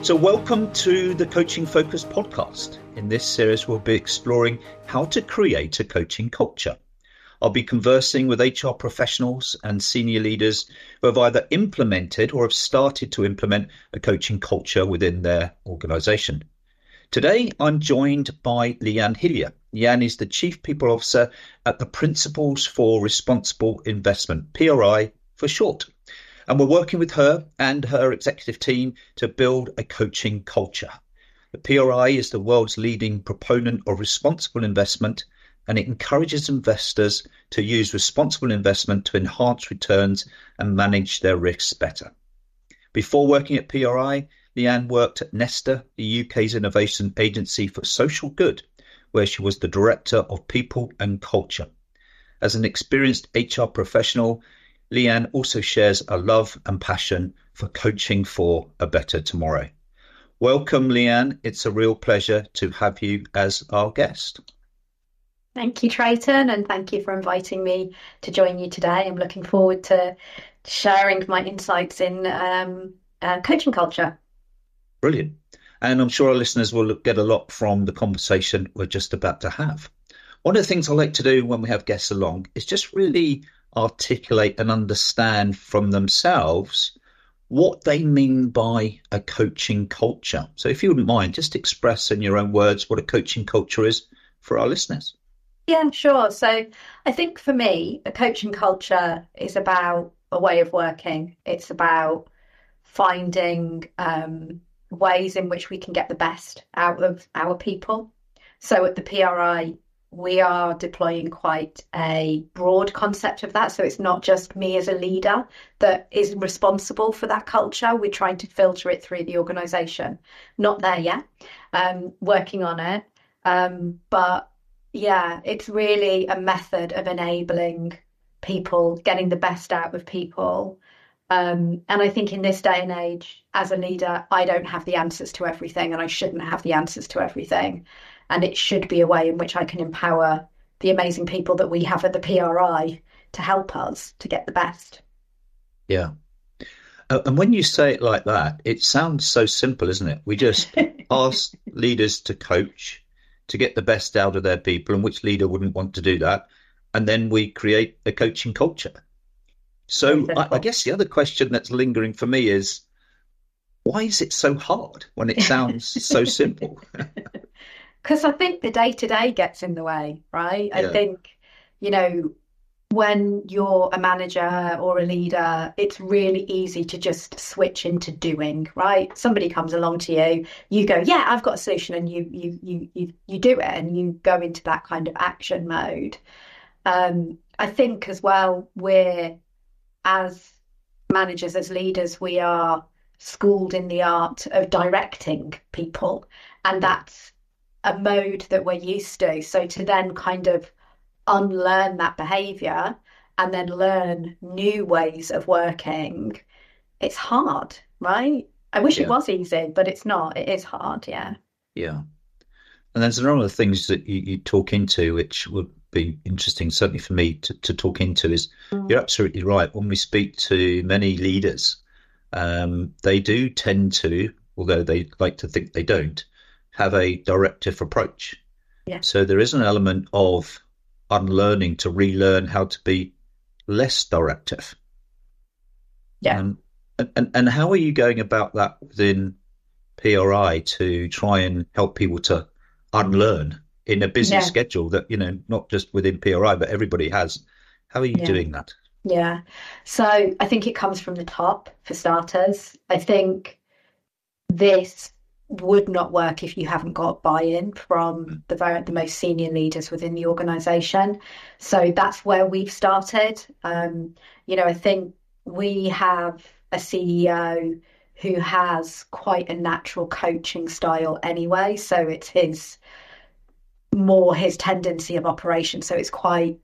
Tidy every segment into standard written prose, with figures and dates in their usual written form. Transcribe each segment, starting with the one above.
So welcome to the Coaching Focus podcast. In this series, we'll be exploring how to create a coaching culture. I'll be conversing with HR professionals and senior leaders who have either implemented or have started to implement a coaching culture within their organisation. Today, I'm joined by Leanne Hillier. Leanne is the Chief People Officer at the Principles for Responsible Investment, PRI for short. And we're working with her and her executive team to build a coaching culture. The PRI is the world's leading proponent of responsible investment, and it encourages investors to use responsible investment to enhance returns and manage their risks better. Before working at PRI, Leanne worked at Nesta, the UK's innovation agency for social good, where she was the Director of People and Culture. As an experienced HR professional, Leanne also shares a love and passion for coaching for a better tomorrow. Welcome, Leanne. It's a real pleasure to have you as our guest. Thank you, Trayton, and thank you for inviting me to join you today. I'm looking forward to sharing my insights in coaching culture. Brilliant. And I'm sure our listeners will get a lot from the conversation we're just about to have. One of the things I like to do when we have guests along is just really articulate and understand from themselves what they mean by a coaching culture. So if you wouldn't mind, just express in your own words what a coaching culture is for our listeners. Yeah, sure. So I think for me, a coaching culture is about a way of working. It's about finding ways in which we can get the best out of our people. So at the PRI, we are deploying quite a broad concept of that. So it's not just me as a leader that is responsible for that culture. We're trying to filter it through the organisation. Not there yet, working on it. But yeah, it's really a method of enabling people, getting the best out of people. And I think in this day and age, as a leader, I don't have the answers to everything, and I shouldn't have the answers to everything. And it should be a way in which I can empower the amazing people that we have at the PRI to help us to get the best. Yeah. And when you say it like that, it sounds so simple, isn't it? We just ask leaders to coach to get the best out of their people, and which leader wouldn't want to do that? And then we create a coaching culture. So I guess the other question that's lingering for me is, why is it so hard when it sounds so simple? Because I think the day-to-day gets in the way, right? Yeah. I think, when you're a manager or a leader, it's really easy to just switch into doing, right? Somebody comes along to you, you go, yeah, I've got a solution, and you do it, and you go into that kind of action mode. I think as well, we're, as managers, as leaders, we are schooled in the art of directing people, and that's a mode that we're used to. So to then kind of unlearn that behavior and then learn new ways of working, it's hard, right? I wish it was easy, but it's not. It is hard, yeah. Yeah. And there's a lot of things that you talk into, which would be interesting, certainly for me to talk into, is you're absolutely right. When we speak to many leaders, they do tend to, although they like to think they don't, have a directive approach. Yeah. So there is an element of unlearning to relearn how to be less directive. Yeah. And how are you going about that within PRI to try and help people to unlearn in a busy schedule that, not just within PRI, but everybody has? How are you doing that? Yeah. So I think it comes from the top, for starters. I think this would not work if you haven't got buy-in from the most senior leaders within the organisation. So that's where we've started. I think we have a CEO who has quite a natural coaching style anyway. So it's his tendency of operation. So it's quite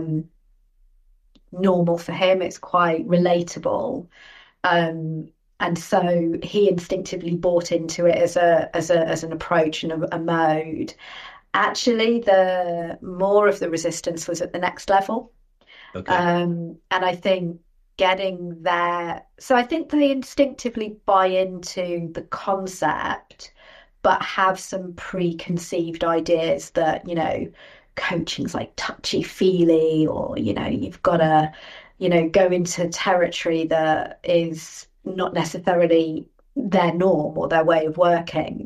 normal for him. It's quite relatable. And so he instinctively bought into it as an approach and a mode. Actually, the more of the resistance was at the next level. Okay. And I think getting there. So I think they instinctively buy into the concept, but have some preconceived ideas that, coaching's like touchy-feely, or, you've got to, go into territory that is not necessarily their norm or their way of working.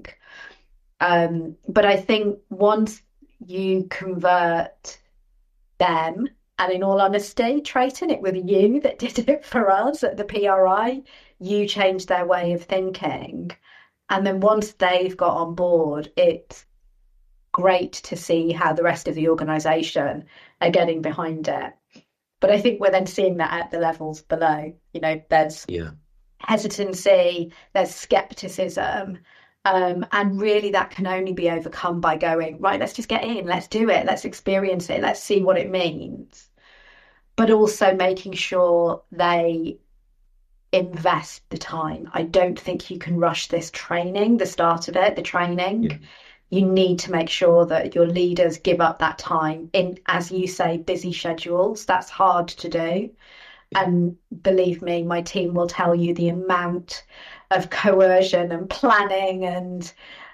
But I think once you convert them, and in all honesty, Trayton, it was you that did it for us at the PRI. You changed their way of thinking. And then once they've got on board, it's great to see how the rest of the organisation are getting behind it. But I think we're then seeing that at the levels below. There's hesitancy, there's scepticism. And really that can only be overcome by going, right, let's just get in, let's do it, let's experience it, let's see what it means. But also making sure they invest the time. I don't think you can rush this training, the start of it, the training. Yeah. You need to make sure that your leaders give up that time in, as you say, busy schedules. That's hard to do. And believe me, my team will tell you the amount of coercion and planning and,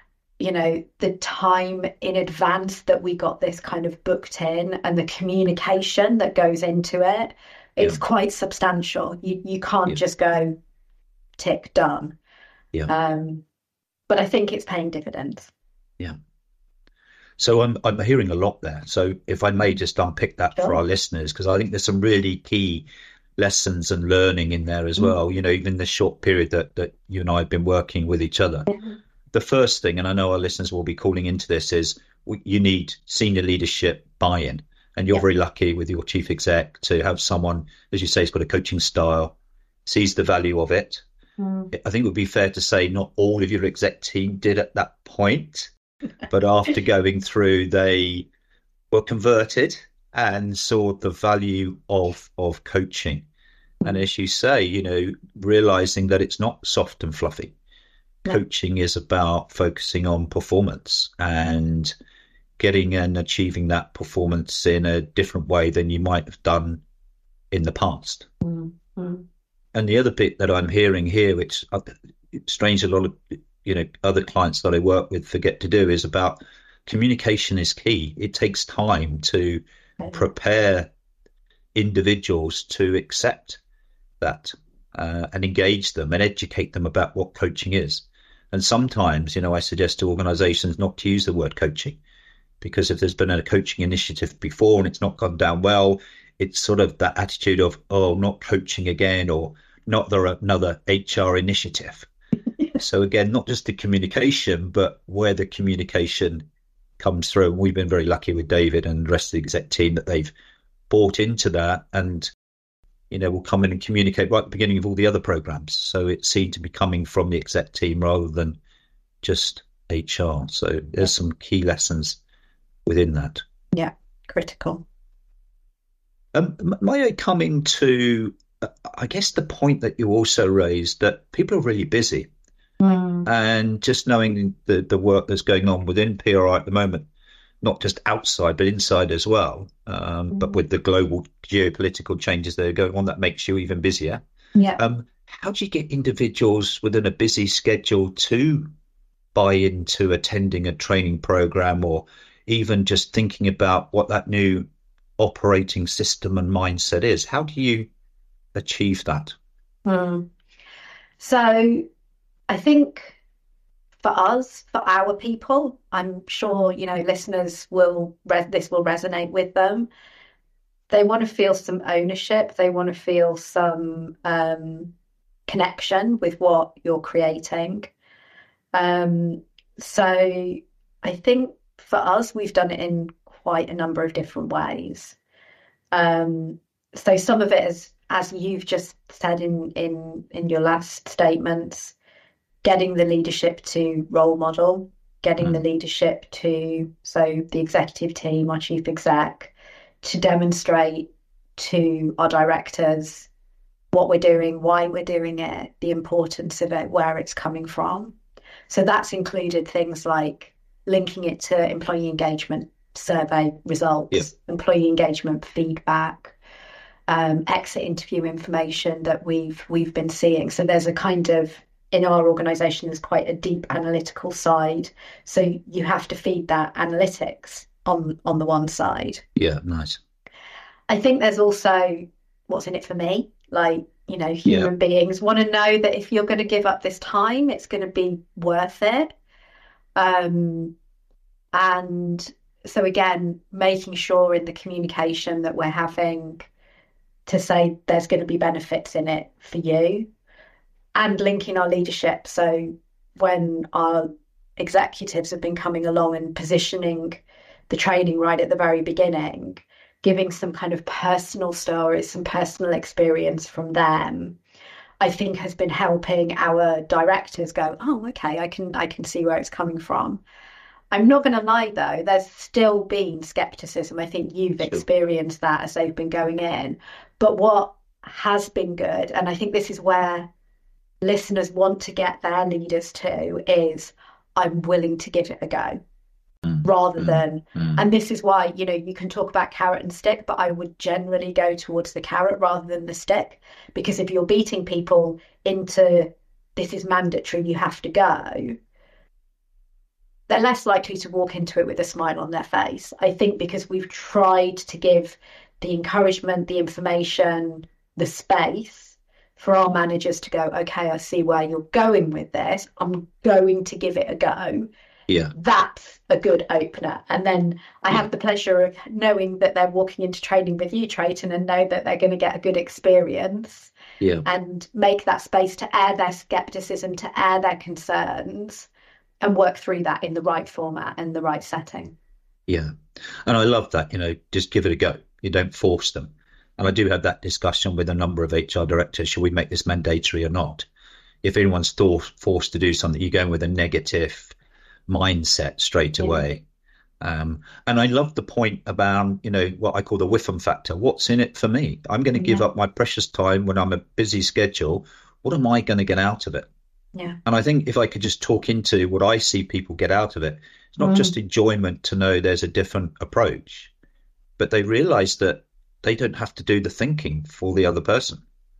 the time in advance that we got this kind of booked in, and the communication that goes into it. It's quite substantial. You can't just go tick done. Yeah. But I think it's paying dividends. Yeah. So I'm hearing a lot there. So if I may just unpick that for our listeners, because I think there's some really key lessons and learning in there as well. Even the short period that you and I have been working with each other. Mm-hmm. The first thing, and I know our listeners will be calling into this, is you need senior leadership buy-in. And you're very lucky with your chief exec to have someone, as you say, has got a coaching style, sees the value of it. I think it would be fair to say not all of your exec team did at that point, but after going through, they were converted and saw the value of coaching. And as you say, realizing that it's not soft and fluffy. No. Coaching is about focusing on performance and getting and achieving that performance in a different way than you might have done in the past. Mm-hmm. And the other bit that I'm hearing here, which strange a lot of other clients that I work with forget to do, is about communication is key. It takes time to prepare individuals to accept that and engage them and educate them about what coaching is. And sometimes, I suggest to organizations not to use the word coaching, because if there's been a coaching initiative before and it's not gone down well, it's sort of that attitude of, oh, not coaching again, or not another HR initiative. So again, not just the communication, but where the communication comes through. And we've been very lucky with David and the rest of the exec team that they've bought into that, and will come in and communicate right at the beginning of all the other programs. So it seemed to be coming from the exec team rather than just HR. So there's some key lessons within that. Yeah, critical. May I come into, I guess, the point that you also raised, that people are really busy. And just knowing the work that's going on within PRI at the moment, not just outside, but inside as well. But with the global geopolitical changes that are going on, that makes you even busier. Yeah. How do you get individuals within a busy schedule to buy into attending a training program, or even just thinking about what that new operating system and mindset is? How do you achieve that? So I think for us, for our people, I'm sure, listeners this will resonate with them. They want to feel some ownership. They want to feel some connection with what you're creating. So I think for us, we've done it in quite a number of different ways. So some of it is, as you've just said in your last statements, getting the leadership to role model, getting the leadership to, so the executive team, our chief exec, to demonstrate to our directors what we're doing, why we're doing it, the importance of it, where it's coming from. So that's included things like linking it to employee engagement survey results, employee engagement feedback, exit interview information that we've been seeing. So there's a kind of, in our organisation, there's quite a deep analytical side. So you have to feed that analytics on the one side. Yeah, nice. I think there's also what's in it for me. Like, Yeah, human beings want to know that if you're going to give up this time, it's going to be worth it. Um, and so again, making sure in the communication that we're having to say there's going to be benefits in it for you, and linking our leadership. So when our executives have been coming along and positioning the training right at the very beginning, giving some kind of personal stories, some personal experience from them, I think has been helping our directors go, oh, okay, I can see where it's coming from. I'm not going to lie though, there's still been skepticism. I think you've sure. experienced that as they've been going in. But what has been good, and I think this is where listeners want to get their leaders to, is I'm willing to give it a go Mm, rather mm, than, mm. and this is why, you can talk about carrot and stick, but I would generally go towards the carrot rather than the stick. Because if you're beating people into this is mandatory, you have to go, they're less likely to walk into it with a smile on their face. I think because we've tried to give the encouragement, the information, the space for our managers to go, okay, I see where you're going with this. I'm going to give it a go. Yeah, That's a good opener. And then I yeah, have the pleasure of knowing that they're walking into training with you, Trayton, and know that they're going to get a good experience yeah. and make that space to air their skepticism, to air their concerns, and work through that in the right format and the right setting. Yeah. And I love that, just give it a go. You don't force them. And I do have that discussion with a number of HR directors. Should we make this mandatory or not? If anyone's forced to do something, you go in with a negative mindset straight Yeah. away. And I love the point about, what I call the Whiffam factor. What's in it for me? I'm going to give Yeah. up my precious time when I'm a busy schedule. What am I going to get out of it? Yeah. And I think if I could just talk into what I see people get out of it, it's not just Mm. enjoyment to know there's a different approach, but they realize that they don't have to do the thinking for the other person.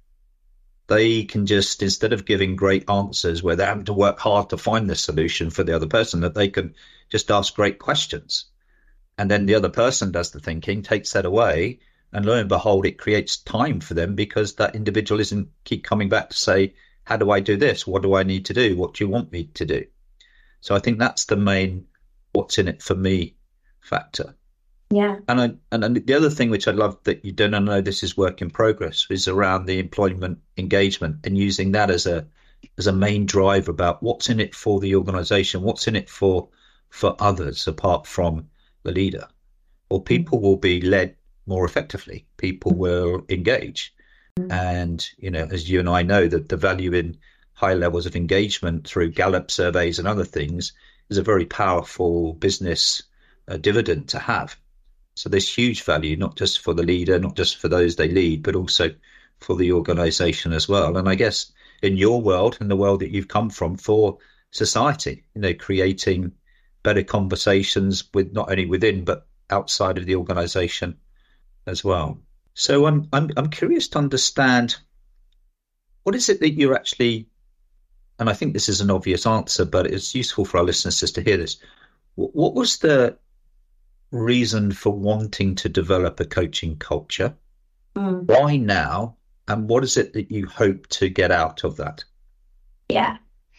They can just, instead of giving great answers where they're having to work hard to find the solution for the other person, that they can just ask great questions. And then the other person does the thinking, takes that away, and lo and behold, it creates time for them because that individual isn't keep coming back to say, how do I do this? What do I need to do? What do you want me to do? So I think that's the main what's in it for me factor. Yeah. And the other thing which I love that you don't know, this is work in progress, is around the employment engagement and using that as a main drive about what's in it for the organization, what's in it for others apart from the leader. Or people will be led more effectively. People will engage. And, as you and I know, that the value in high levels of engagement through Gallup surveys and other things is a very powerful business dividend to have. So there's huge value, not just for the leader, not just for those they lead, but also for the organization as well. And I guess in your world, in the world that you've come from, for society, creating better conversations with not only within, but outside of the organization as well. So I'm curious to understand, what is it that you're actually, and I think this is an obvious answer, but it's useful for our listeners just to hear this. What was the reason for wanting to develop a coaching culture? Mm. Why now? And what is it that you hope to get out of that? Yeah.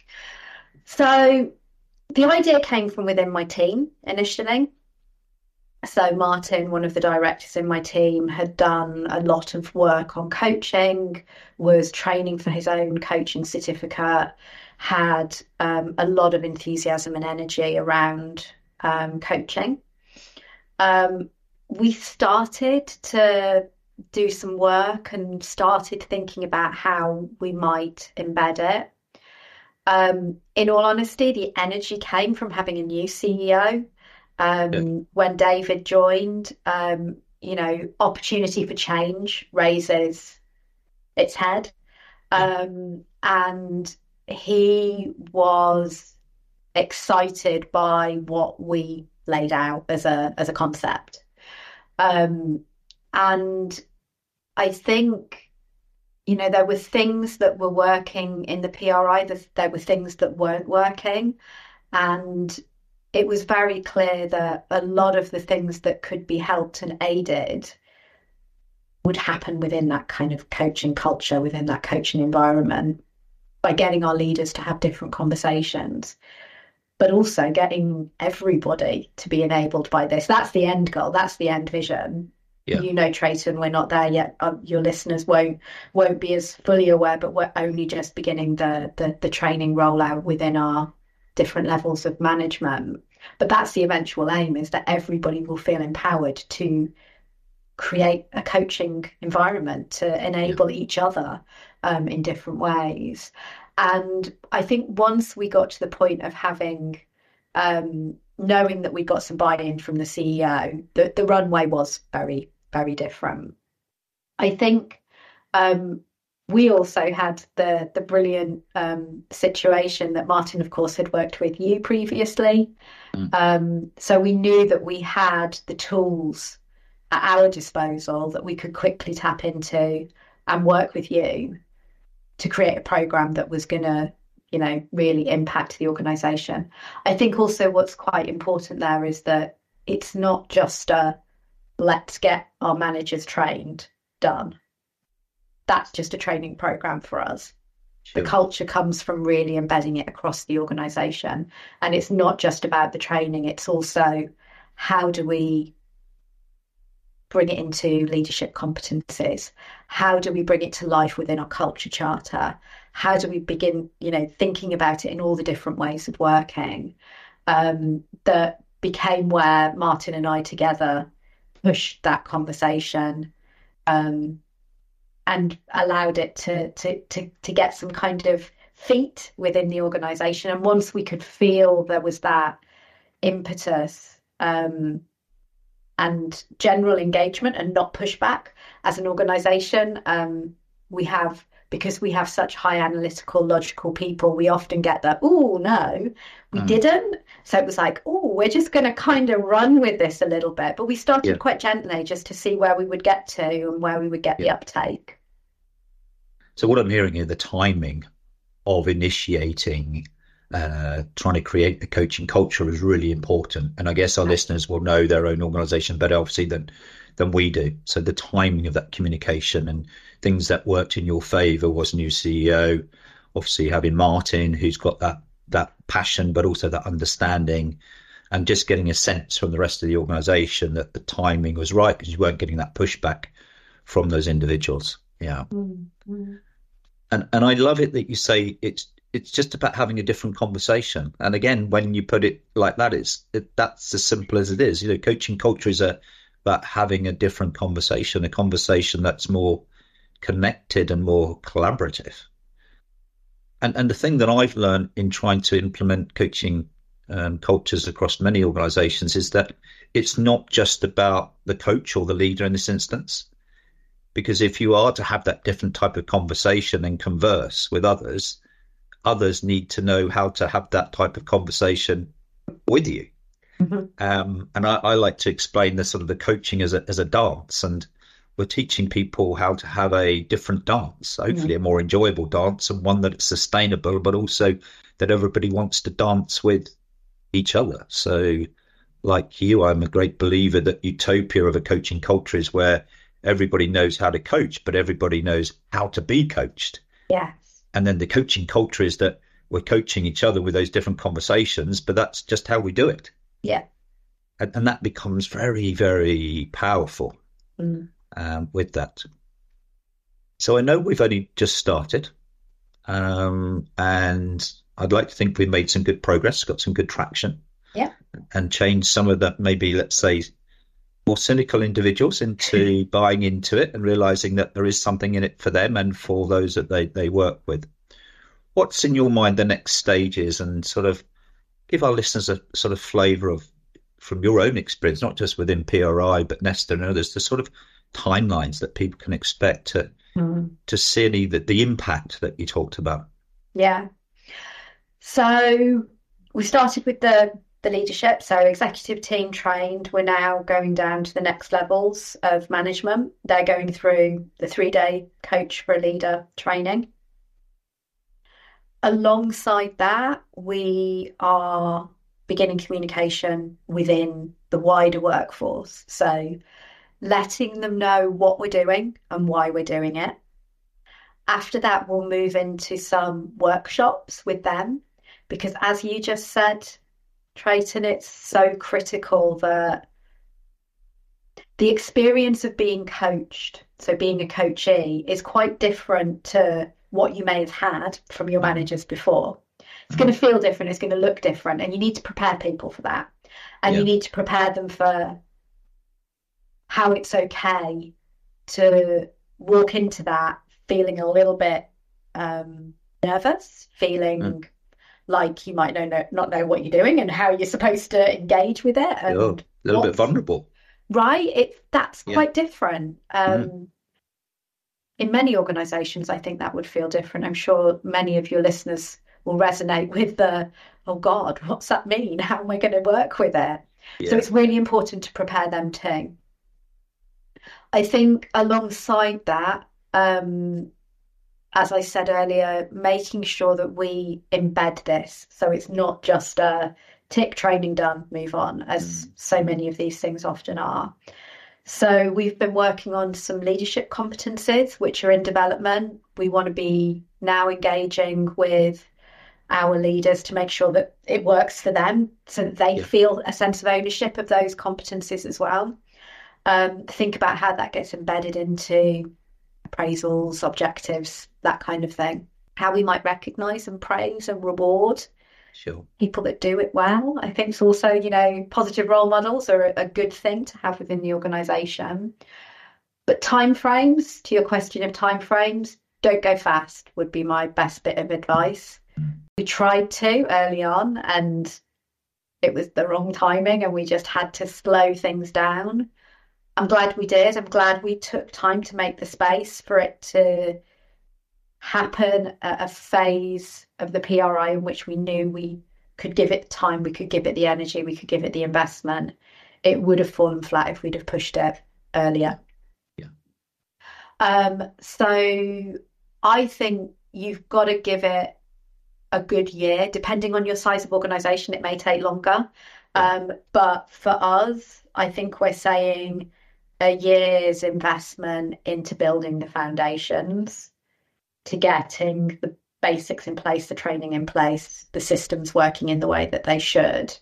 So the idea came from within my team initially. So Martin, one of the directors in my team, had done a lot of work on coaching, was training for his own coaching certificate, had a lot of enthusiasm and energy around coaching. We started to do some work and started thinking about how we might embed it. In all honesty, the energy came from having a new CEO. Yeah, When David joined, opportunity for change raises its head. yeah, And he was excited by what we laid out as a concept. And I think, there were things that were working in the PRI, there were things that weren't working. And it was very clear that a lot of the things that could be helped and aided would happen within that kind of coaching culture, within that coaching environment, by getting our leaders to have different conversations, but also getting everybody to be enabled by this. That's the end goal. That's the end vision. Yeah. Trayton, we're not there yet. Your listeners won't be as fully aware, but we're only just beginning the training rollout within our different levels of management. But that's the eventual aim, is that everybody will feel empowered to create a coaching environment to enable each other in different ways. And I think once we got to the point of having, knowing that we got some buy-in from the CEO, the runway was very, very different. I think we also had the brilliant situation that Martin, of course, had worked with you previously. So we knew that we had the tools at our disposal that we could quickly tap into and work with you to create a program that was going to, really impact the organisation. I think also what's quite important there is that it's not just a let's get our managers trained done. That's just a training program for us. Sure. The culture comes from really embedding it across the organisation. And it's not just about the training, it's also how do we bring it into leadership competencies? How do we bring it to life within our culture charter? How do we begin, thinking about it in all the different ways of working? That became where Martin and I together pushed that conversation and allowed it to get some kind of feet within the organisation. And once we could feel there was that impetus and general engagement and not pushback as an organisation, because we have such high analytical, logical people, we often get that, oh, no, we didn't. So it was like, oh, we're just going to kind of run with this a little bit. But we started quite gently just to see where we would get to and where we would get the uptake. So what I'm hearing here, the timing of initiating, trying to create the coaching culture is really important. And I guess our listeners will know their own organisation better, obviously, than we do. So the timing of that communication and things that worked in your favour was new CEO, obviously having Martin, who's got that passion, but also that understanding, and just getting a sense from the rest of the organisation that the timing was right because you weren't getting that pushback from those individuals. Yeah. Mm-hmm. And I love it that you say it's just about having a different conversation. And again, when you put it like that, that's as simple as it is. Coaching culture is about having a different conversation, a conversation that's more connected and more collaborative. And the thing that I've learned in trying to implement coaching cultures across many organizations is that it's not just about the coach or the leader in this instance. Because if you are to have that different type of conversation and converse with others need to know how to have that type of conversation with you. Mm-hmm. And I like to explain the sort of the coaching as a dance, and we're teaching people how to have a different dance, hopefully a more enjoyable dance, and one that is sustainable, but also that everybody wants to dance with each other. So like you, I'm a great believer that utopia of a coaching culture is where everybody knows how to coach, but everybody knows how to be coached. Yes. And then the coaching culture is that we're coaching each other with those different conversations, but that's just how we do it. Yeah. And that becomes very, very powerful with that. So I know we've only just started, and I'd like to think we've made some good progress, got some good traction. Yeah. And changed some of that, maybe, let's say, more cynical individuals into buying into it and realizing that there is something in it for them and for those that they work with. What's in your mind the next stage is, and sort of give our listeners a sort of flavour of, from your own experience, not just within PRI, but Nesta and others, the sort of timelines that people can expect to see the impact that you talked about. Yeah. So we started with the the leadership. So executive team trained, we're now going down to the next levels of management. They're going through the 3-day Coach for a Leader training. Alongside that, we are beginning communication within the wider workforce. So letting them know what we're doing and why we're doing it. After that, we'll move into some workshops with them, because as you just said, Trayton, it's so critical that the experience of being coached, so being a coachee, is quite different to what you may have had from your managers before. It's going to feel different, it's going to look different, and you need to prepare people for that. And you need to prepare them for how it's okay to walk into that feeling a little bit nervous, feeling like you might not know what you're doing and how you're supposed to engage with it. And a little bit vulnerable. Right? That's quite different. In many organisations, I think that would feel different. I'm sure many of your listeners will resonate with the, oh God, what's that mean? How am I going to work with it? So it's really important to prepare them too. I think alongside that, as I said earlier, making sure that we embed this. So it's not just a tick, training done, move on, as so many of these things often are. So we've been working on some leadership competencies, which are in development. We want to be now engaging with our leaders to make sure that it works for them, so that they feel a sense of ownership of those competencies as well. Think about how that gets embedded into appraisals, objectives, that kind of thing. How we might recognise and praise and reward people that do it well. I think it's also, positive role models are a good thing to have within the organisation. But timeframes, to your question of timeframes, don't go fast would be my best bit of advice. We tried to early on and it was the wrong timing and we just had to slow things down. I'm glad we did. I'm glad we took time to make the space for it to happen at a phase of the PRI in which we knew we could give it time, we could give it the energy, we could give it the investment. It would have fallen flat if we'd have pushed it earlier. So I think you've got to give it a good year. Depending on your size of organisation, it may take longer. But for us, I think we're saying a year's investment into building the foundations, to getting the basics in place, the training in place, the systems working in the way that they should.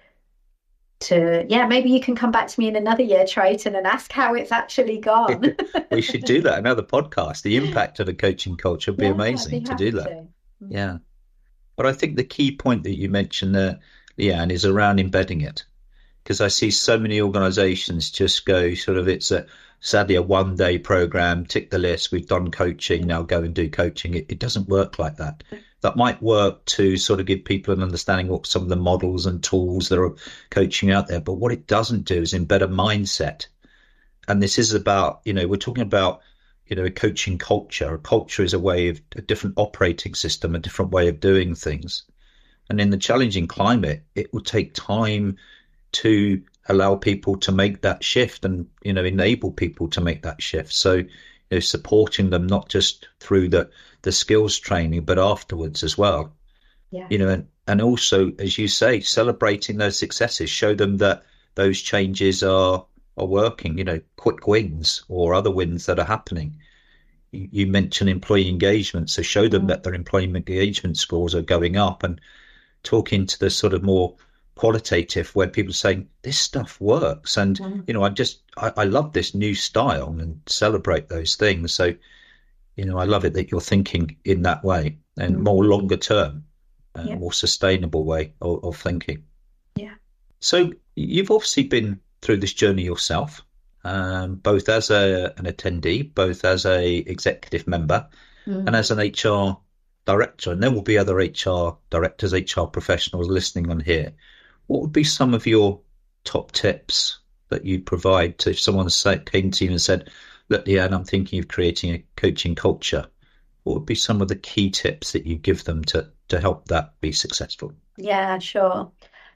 Maybe you can come back to me in another year, Trayton, and ask how it's actually gone. We should do that, another podcast. The impact of the coaching culture would be amazing to do that. Yeah. But I think the key point that you mentioned there, Leanne, is around embedding it. Because I see so many organisations just go it's sadly a one-day program, tick the list, we've done coaching, now go and do coaching. It doesn't work like that. That might work to sort of give people an understanding of some of the models and tools that are coaching out there. But what it doesn't do is embed a mindset. And this is about, we're talking about, a coaching culture. A culture is a different operating system, a different way of doing things. And in the challenging climate, it will take time to allow people to make that shift and, enable people to make that shift. So, supporting them not just through the skills training, but afterwards as well. And also, as you say, celebrating those successes, show them that those changes are working, quick wins or other wins that are happening. You mentioned employee engagement, so show them that their employee engagement scores are going up, and talking to the sort of more qualitative where people are saying this stuff works and I love this new style, and celebrate those things. So I love it that you're thinking in that way and more longer term more sustainable way of thinking. So you've obviously been through this journey yourself, both as an attendee, both as a executive member and as an HR director, and there will be other HR directors, HR professionals listening on here. What would be some of your top tips that you'd provide to if someone came to you and said, look, Leanne, I'm thinking of creating a coaching culture? What would be some of the key tips that you give them to help that be successful? Yeah, sure.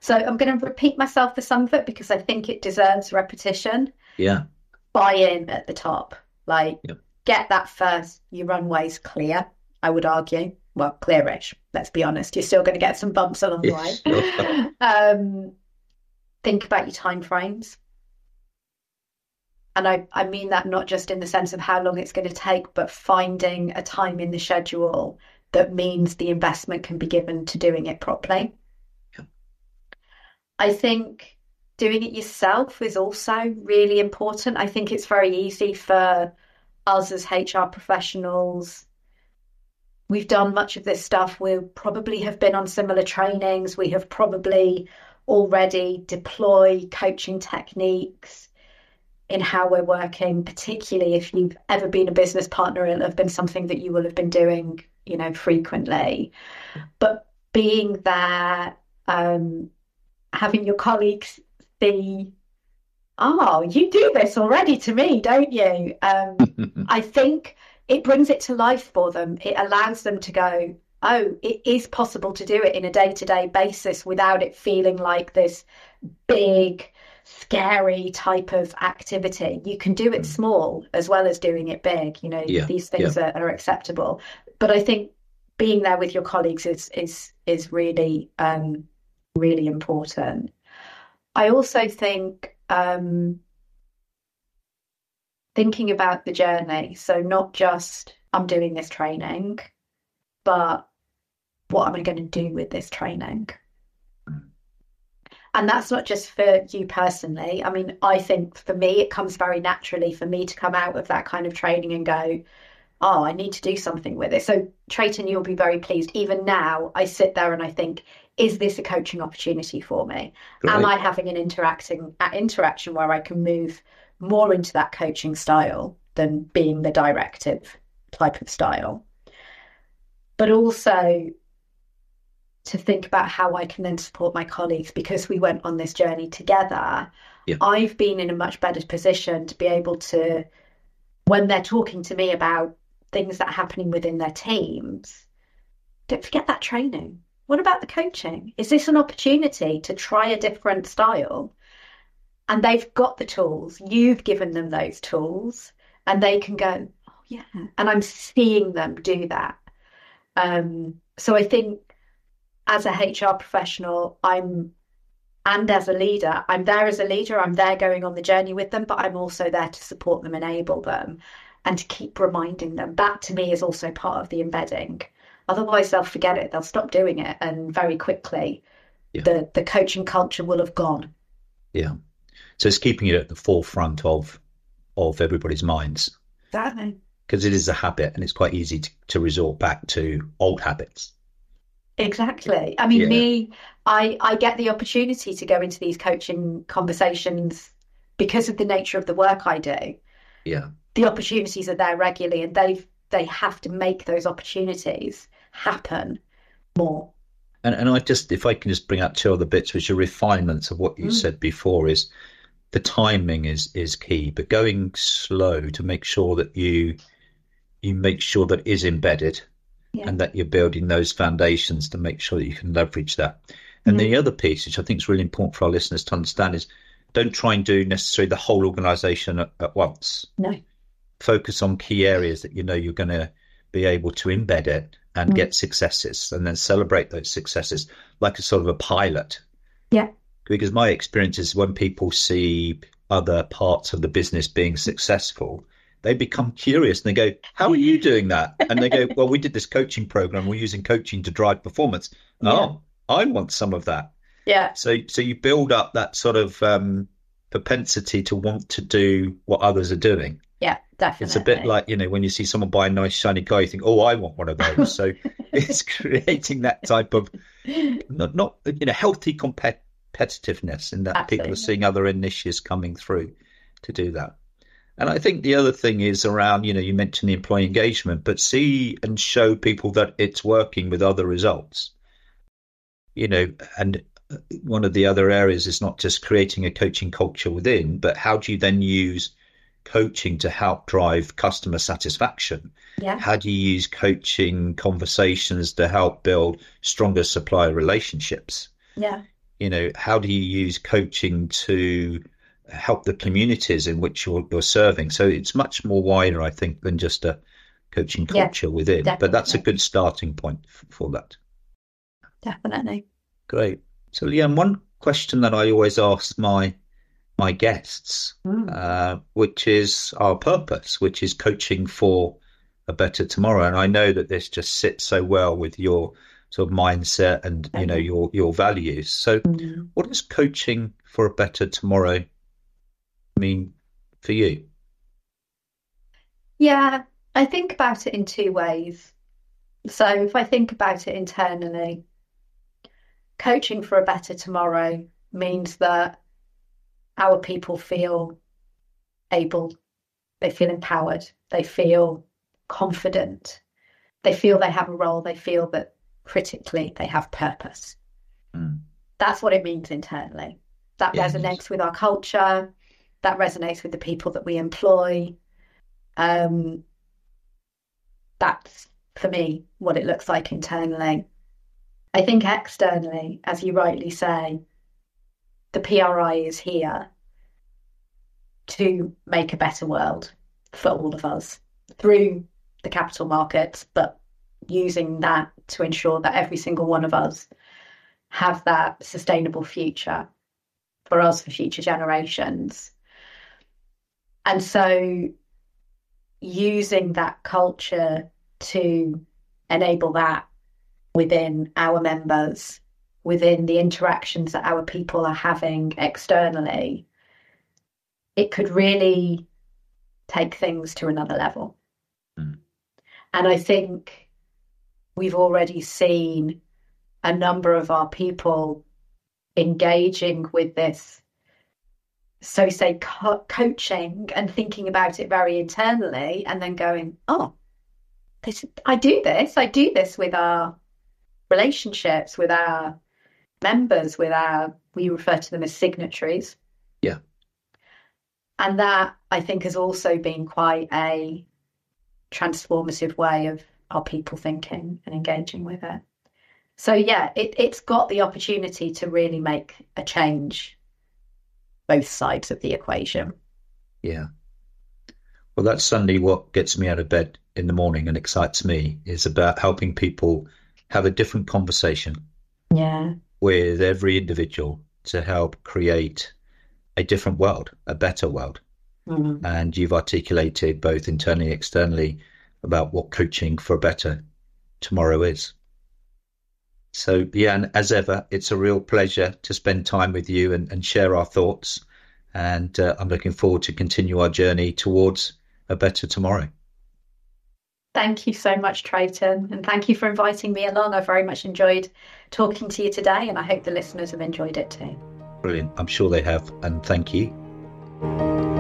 So I'm going to repeat myself for some of it because I think it deserves repetition. Yeah. Buy in at the top, like Yep. get that first, your runways clear, I would argue. Well, clearish, let's be honest. You're still going to get some bumps along the way. Sure. Think about your time frames. And I mean that not just in the sense of how long it's going to take, but finding a time in the schedule that means the investment can be given to doing it properly. Yeah. I think doing it yourself is also really important. I think it's very easy for us as HR professionals. We've done much of this stuff. We probably have been on similar trainings. We have probably already deployed coaching techniques in how we're working, particularly if you've ever been a business partner, it'll have been something that you will have been doing, frequently. But being there, having your colleagues see, oh, you do this already to me, don't you? I think it brings it to life for them. It allows them to go, oh, it is possible to do it in a day-to-day basis without it feeling like this big, scary type of activity. You can do it small as well as doing it big. These things are acceptable. But I think being there with your colleagues is really really important. I also think thinking about the journey. So not just I'm doing this training, but what am I going to do with this training? And that's not just for you personally. I mean, I think for me, it comes very naturally for me to come out of that kind of training and go, oh, I need to do something with it. So Trayton, you'll be very pleased. Even now, I sit there and I think, is this a coaching opportunity for me? Great. Am I having an interaction where I can move more into that coaching style than being the directive type of style? But also to think about how I can then support my colleagues, because we went on this journey together. Yeah. I've been in a much better position to be able to, when they're talking to me about things that are happening within their teams, don't forget that training. What about the coaching? Is this an opportunity to try a different style? And they've got the tools. You've given them those tools and they can go, oh yeah. And I'm seeing them do that. So I think as a HR professional, and as a leader, I'm there as a leader, I'm there going on the journey with them, but I'm also there to support them, enable them, and to keep reminding them. That to me is also part of the embedding. Otherwise, they'll forget it, they'll stop doing it, and very quickly, the coaching culture will have gone. Yeah. So it's keeping it at the forefront of everybody's minds. Exactly. Because it is a habit, and it's quite easy to resort back to old habits. Exactly. I mean, I get the opportunity to go into these coaching conversations because of the nature of the work I do. Yeah. The opportunities are there regularly, and they have to make those opportunities happen more. And if I can just bring out two other bits, which are refinements of what you said before, is the timing is key, but going slow to make sure that you make sure that it is embedded. Yeah. And that you're building those foundations to make sure that you can leverage that. And the other piece, which I think is really important for our listeners to understand, is don't try and do necessarily the whole organization at once. No. Focus on key areas that you're going to be able to embed it and get successes, and then celebrate those successes like a sort of a pilot. Yeah. Because my experience is when people see other parts of the business being successful, they become curious and they go, how are you doing that? And they go, well, we did this coaching program. We're using coaching to drive performance. Yeah. Oh, I want some of that. Yeah. So you build up that sort of propensity to want to do what others are doing. Yeah, definitely. It's a bit like, when you see someone buy a nice shiny car, you think, oh, I want one of those. So it's creating that type of not healthy competitiveness in that. Absolutely. People are seeing other initiatives coming through to do that. And I think the other thing is around, you mentioned the employee engagement, but see and show people that it's working with other results. And one of the other areas is not just creating a coaching culture within, but how do you then use coaching to help drive customer satisfaction? Yeah. How do you use coaching conversations to help build stronger supplier relationships? Yeah. how do you use coaching to help the communities in which you're serving? So it's much more wider, I think, than just a coaching Yeah, culture within, but that's a definitely. good starting point for that. Definitely. Great. So, Leanne, one question that I always ask my guests, Mm. which is our purpose, which is coaching for a better tomorrow. And I know that this just sits so well with your sort of mindset and Okay. your values. So, Mm. what does coaching for a better tomorrow mean for you? Yeah, I think about it in two ways. So if I think about it internally, coaching for a better tomorrow means that our people feel able, they feel empowered, they feel confident, they feel they have a role, they feel that critically they have purpose. Mm. That's what it means internally. That Yeah, nice. resonates with our culture, that resonates with the people that we employ. Um, that's for me what it looks like internally. I think externally, as you rightly say, the PRI is here to make a better world for all of us through the capital markets, but using that to ensure that every single one of us have that sustainable future for us, for future generations. And so using that culture to enable that within our members, within the interactions that our people are having externally, it could really take things to another level. Mm. And I think we've already seen a number of our people engaging with this, so say coaching and thinking about it very internally and then going, oh, I do this. I do this with our relationships, with our members, we refer to them as signatories. Yeah. And that I think has also been quite a transformative way of our people thinking and engaging with it. So yeah, it's got the opportunity to really make a change, both sides of the equation. Yeah. Well, that's suddenly what gets me out of bed in the morning and excites me is about helping people have a different conversation Yeah. with every individual to help create a different world, a better world. Mm. And you've articulated both internally and externally about what coaching for a better tomorrow is. So, yeah, and as ever, it's a real pleasure to spend time with you and share our thoughts. And I'm looking forward to continue our journey towards a better tomorrow. Thank you so much, Triton, and thank you for inviting me along. I very much enjoyed talking to you today, and I hope the listeners have enjoyed it too. Brilliant. I'm sure they have. And thank you.